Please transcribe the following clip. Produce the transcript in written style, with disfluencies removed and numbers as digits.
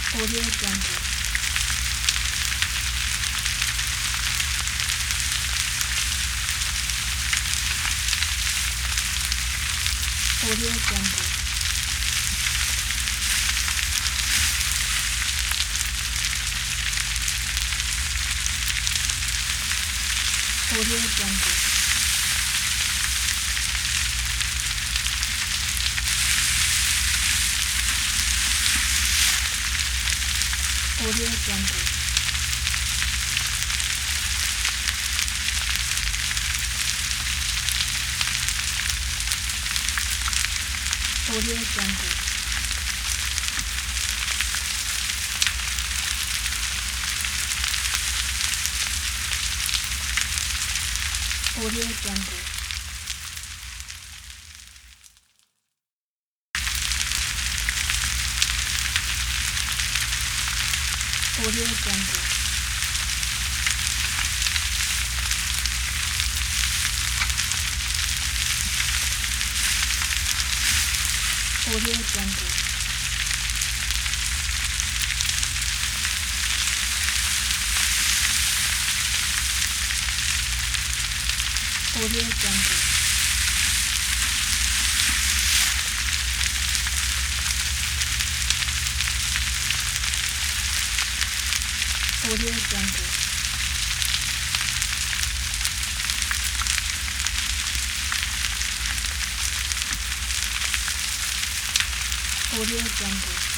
Audio Jungle. Audio Jungle. Audio Jungle. Audio Jungle. Audio Jungle. Audio Jungle. Audio Jungle. Audio Jungle. Audio Jungle. Audio Jungle. Audio Jungle.